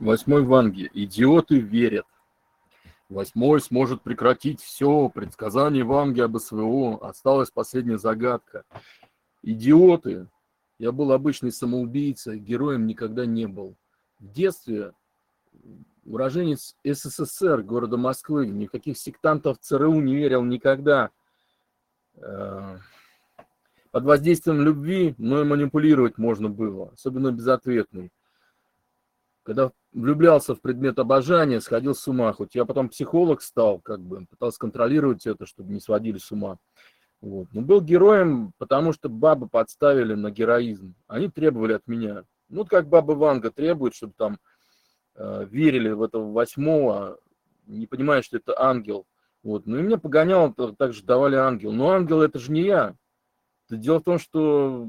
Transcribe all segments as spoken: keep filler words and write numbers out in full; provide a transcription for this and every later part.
Восьмой Ванги. Идиоты верят. Восьмой сможет прекратить все. Предсказание Ванги об СВО. Осталась последняя загадка. Идиоты. Я был обычный самоубийца, героем никогда не был. В детстве уроженец СССР, города Москвы, никаких сектантов ЦРУ не верил никогда. Под воздействием любви мной манипулировать можно было, особенно безответный. Когда влюблялся в предмет обожания, сходил с ума. Хоть я потом психолог стал, как бы пытался контролировать это, чтобы не сводили с ума. Вот. Но был героем, потому что бабы подставили на героизм. Они требовали от меня. Ну, как баба Ванга требует, чтобы там э, верили в этого восьмого, не понимая, что это ангел. Вот. Ну и меня погоняло, также давали ангел. Но ангел это же не я. Дело в том, что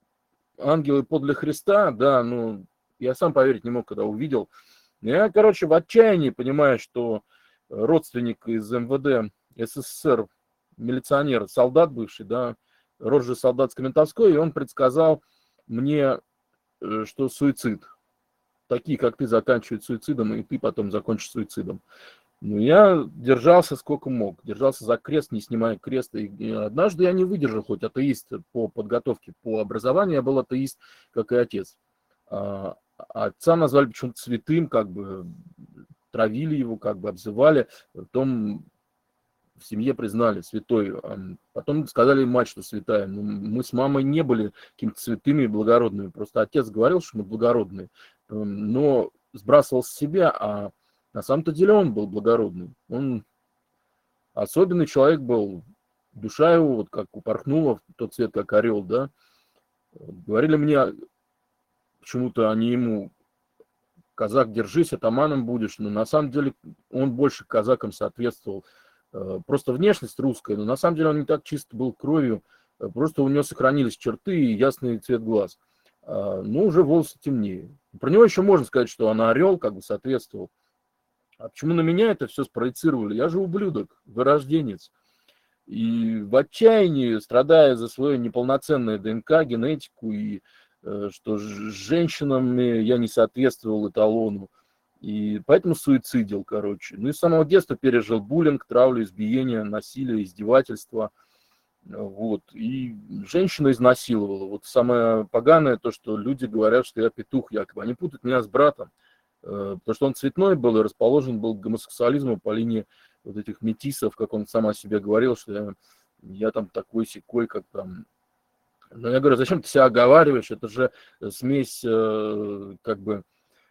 ангелы подле Христа, да, ну, я сам поверить не мог, когда увидел. Я, короче, в отчаянии понимаю, что родственник из МВД СССР, милиционер, солдат бывший, да, род же солдат с Коментовской, и он предсказал мне, что суицид. Такие, как ты, заканчивают суицидом, и ты потом закончишь суицидом. Ну, я держался сколько мог, держался за крест, не снимая креста. И однажды я не выдержал, хоть атеист по подготовке, по образованию, я был атеист, как и отец. А отца назвали почему-то святым, как бы травили его, как бы обзывали. Потом в семье признали святой. Потом сказали мать, что святая. Но мы с мамой не были какими-то святыми и благородными. Просто отец говорил, что мы благородные, но сбрасывал с себя, а на самом-то деле он был благородный. Он особенный человек был. Душа его, вот как упорхнула в тот цвет, как орел, да. Говорили мне, почему-то они ему: казак, держись, атаманом будешь. Но на самом деле он больше казакам соответствовал. Просто внешность русская, но на самом деле он не так чисто был кровью. Просто у него сохранились черты и ясный цвет глаз. Но уже волосы темнее. Про него еще можно сказать, что он орел, как бы соответствовал. А почему на меня это все спроецировали? Я же ублюдок, вырожденец. И в отчаянии, страдая за свое неполноценное ДНК, генетику, и э, что с женщинами я не соответствовал эталону, и поэтому суицидил, короче. Ну и с самого детства пережил буллинг, травлю, избиение, насилие, издевательство. Вот. И женщину изнасиловала. Вот самое поганое то, что люди говорят, что я петух якобы. Они путают меня с братом. Потому что он цветной был и расположен был к гомосексуализму по линии вот этих метисов, как он сам о себе говорил, что я, я там такой-сякой, как там. Но я говорю, зачем ты себя оговариваешь? Это же смесь, как бы,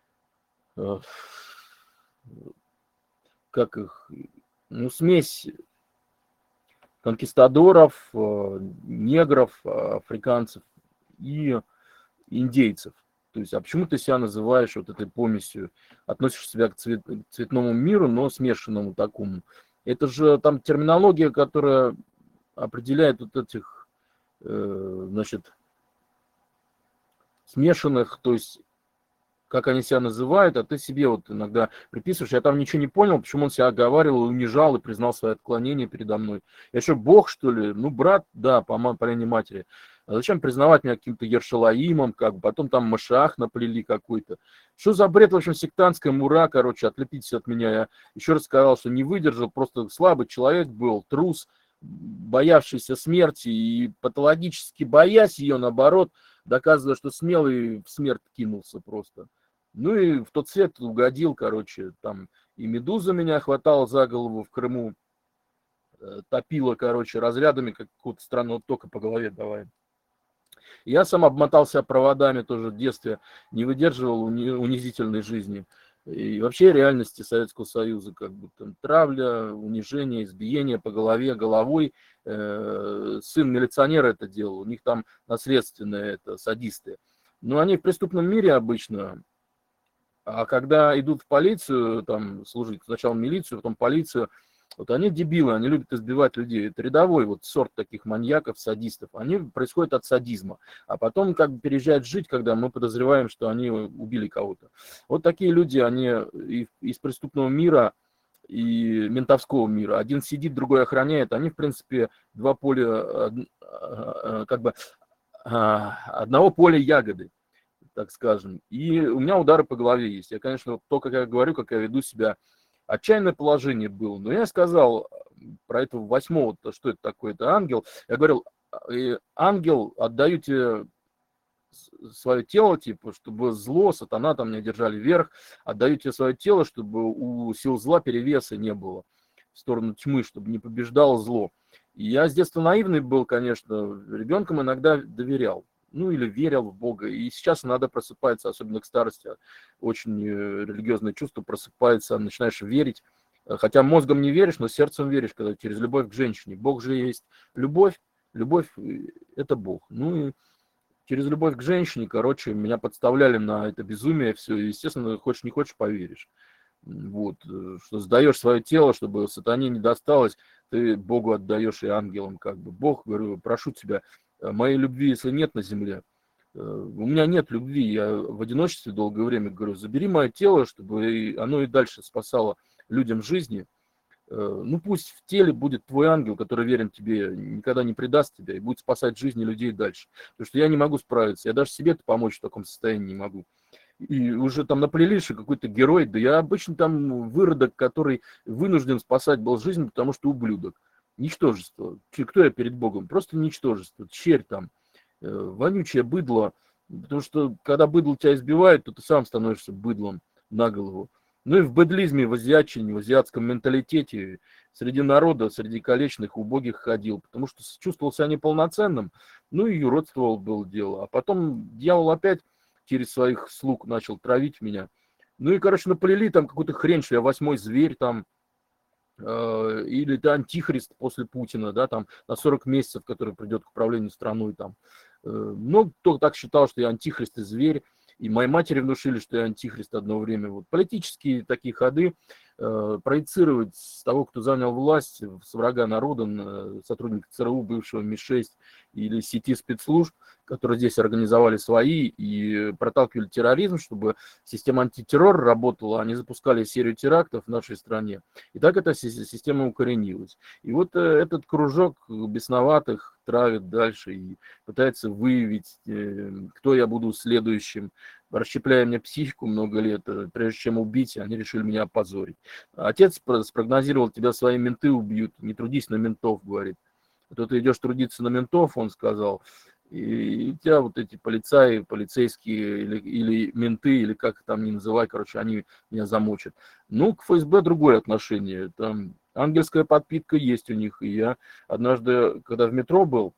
как их, ну, смесь конкистадоров, негров, африканцев и индейцев. То есть, а почему ты себя называешь вот этой помесью, относишь себя к цвет, цветному миру, но смешанному такому? Это же там терминология, которая определяет вот этих, э, значит, смешанных, то есть, как они себя называют, а ты себе вот иногда приписываешь. Я там ничего не понял, почему он себя оговаривал, унижал и признал свои отклонения передо мной. Я что, бог, что ли? Ну, брат, да, по, по линии матери. А зачем признавать меня каким-то Ершалаимом, как бы, потом там Машах наплели какой-то. Что за бред, в общем, сектантская мура, короче, отлепитесь от меня. Я еще раз сказал, что не выдержал, просто слабый человек был, трус, боявшийся смерти и патологически боясь ее, наоборот, доказывая, что смелый в смерть кинулся просто. Ну и в тот свет угодил, короче, там и медуза меня хватала за голову в Крыму, топила, короче, разрядами какого-то странного тока по голове давай. Я сам обмотался проводами тоже в детстве, не выдерживал уни- унизительной жизни. И вообще реальности Советского Союза, как бы там травля, унижение, избиение по голове, головой. Э, сын милиционера это делал, у них там наследственные это садисты. Но они в преступном мире обычно. А когда идут в полицию, там, служить сначала милицию, потом полицию, вот они дебилы, они любят избивать людей. Это рядовой вот сорт таких маньяков, садистов. Они происходят от садизма. А потом как бы переезжают жить, когда мы подозреваем, что они убили кого-то. Вот такие люди, они из преступного мира и ментовского мира. Один сидит, другой охраняет. Они, в принципе, два поля, как бы, одного поля ягоды. так скажем. И у меня удары по голове есть. Я, конечно, то, как я говорю, как я веду себя, отчаянное положение было. Но я сказал про этого восьмого, что это такое, это ангел. Я говорил, ангел, отдаю тебе свое тело, типа, чтобы зло, сатана там не держали вверх, отдаю тебе свое тело, чтобы у сил зла перевеса не было в сторону тьмы, чтобы не побеждало зло. И я с детства наивный был, конечно, ребенком иногда доверял, ну или верил в Бога. И сейчас иногда просыпается, особенно к старости, очень религиозное чувство просыпается, начинаешь верить. Хотя мозгом не веришь, но сердцем веришь, когда через любовь к женщине. Бог же есть любовь, любовь – это Бог. Ну и через любовь к женщине, короче, меня подставляли на это безумие, все, и, естественно, хочешь не хочешь, поверишь. Вот, что сдаешь свое тело, чтобы сатане не досталось, ты Богу отдаешь и ангелам, как бы. Бог, говорю, прошу тебя, моей любви, если нет на земле, у меня нет любви, я в одиночестве долгое время, говорю, забери мое тело, чтобы оно и дальше спасало людям жизни. Ну пусть в теле будет твой ангел, который верен тебе, никогда не предаст тебя и будет спасать жизни людей дальше. Потому что я не могу справиться, я даже себе-то помочь в таком состоянии не могу. И уже там наплели, что какой-то герой, да я обычно там выродок, который вынужден спасать был жизнь, потому что ублюдок. Ничтожество. Кто я перед Богом? Просто ничтожество, черь там, вонючее быдло. Потому что когда быдло тебя избивает, то ты сам становишься быдлом на голову. Ну и в быдлизме, в азиатчине, в азиатском менталитете среди народа, среди колечных, убогих ходил, потому что чувствовал себя неполноценным, ну и юродствовал было дело. А потом дьявол опять через своих слуг начал травить меня. Ну и, короче, наплели там какую-то хрень, что я восьмой зверь там, э, или ты антихрист после Путина, да, там на сорок месяцев, который придет к управлению страной там. Э, ну, кто так считал, что я антихрист и зверь. И моей матери внушили, что я антихрист одно время. Вот политические такие ходы, э, проецировать с того, кто занял власть, с врага народа, э, сотрудника ЦРУ, бывшего эм и шесть или сети спецслужб, которые здесь организовали свои и проталкивали терроризм, чтобы система антитеррора работала, они запускали серию терактов в нашей стране. И так эта система укоренилась. И вот э, этот кружок бесноватых травит дальше и пытается выявить, э, кто я буду следующим, расщепляя мне психику много лет, прежде чем убить, они решили меня опозорить. Отец спрогнозировал, тебя свои менты убьют, не трудись на ментов, говорит. А то ты идешь трудиться на ментов, он сказал, и у тебя вот эти полицаи, полицейские или, или менты, или как там не называй, короче, они меня замочат. Ну, к эф эс бэ другое отношение, там ангельская подпитка есть у них, и я однажды, когда в метро был,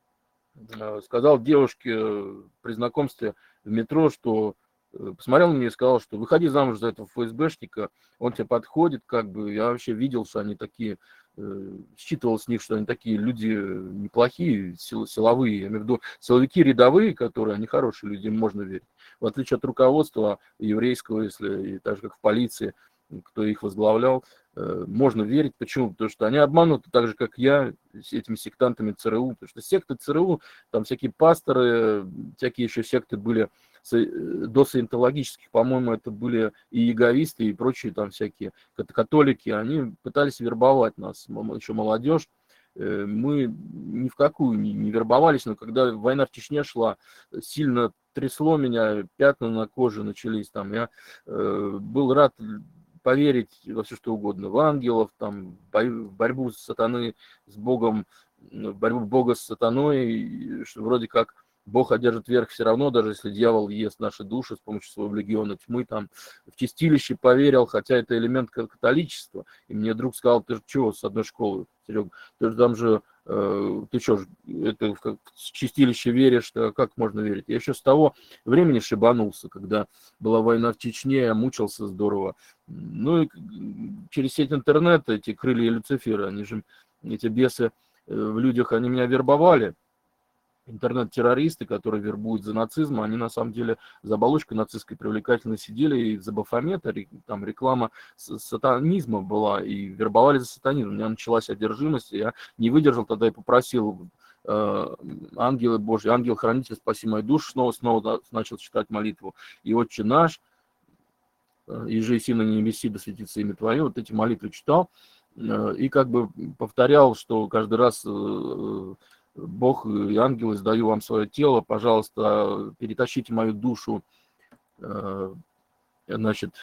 сказал девушке при знакомстве в метро, что посмотрел на меня и сказал, что выходи замуж за этого эф эс бэшника, он тебе подходит, как бы, я вообще видел, что они такие, считывал с них, что они такие люди неплохие, сил, силовые, я имею в виду силовики рядовые, которые, они хорошие люди, им можно верить. В отличие от руководства еврейского, если, и так же как в полиции, кто их возглавлял, можно верить. Почему? Потому что они обмануты так же, как я, этими сектантами ЦРУ. Потому что секты ЦРУ, там всякие пасторы, всякие еще секты были до саентологических, по-моему, это были и яговисты, и прочие там всякие католики. Они пытались вербовать нас, еще молодежь. Мы ни в какую не, не вербовались, но когда война в Чечне шла, сильно трясло меня, пятна на коже начались. Там, я э, был рад поверить во все что угодно, в ангелов, там, в борьбу с сатаной, с Богом, в борьбу Бога с сатаной, что вроде как Бог одержит верх все равно, даже если дьявол ест наши души с помощью своего легиона тьмы, там, в чистилище поверил, хотя это элемент католичества. И мне друг сказал, ты же чего с одной школы, Серега, ты же там же, э, ты что, это в чистилище веришь, то как можно верить? Я еще с того времени шибанулся, когда была война в Чечне, я мучился здорово. Ну и через сеть интернета, эти крылья Люцифера, они же, эти бесы в людях, они меня вербовали. Интернет-террористы, которые вербуют за нацизм, они на самом деле за оболочкой нацистской привлекательно сидели и за Бафомета, там реклама сатанизма была, и вербовали за сатанизм. У меня началась одержимость, я не выдержал тогда и попросил э, ангелы Божьи, ангел-хранитель, спаси мою душу, снова-снова начал читать молитву. И «Отче наш», «И же и си на небеси, да светится имя Твое», вот эти молитвы читал, и как бы повторял, что каждый раз Бог и ангелы, сдаю вам свое тело, пожалуйста, перетащите мою душу, значит,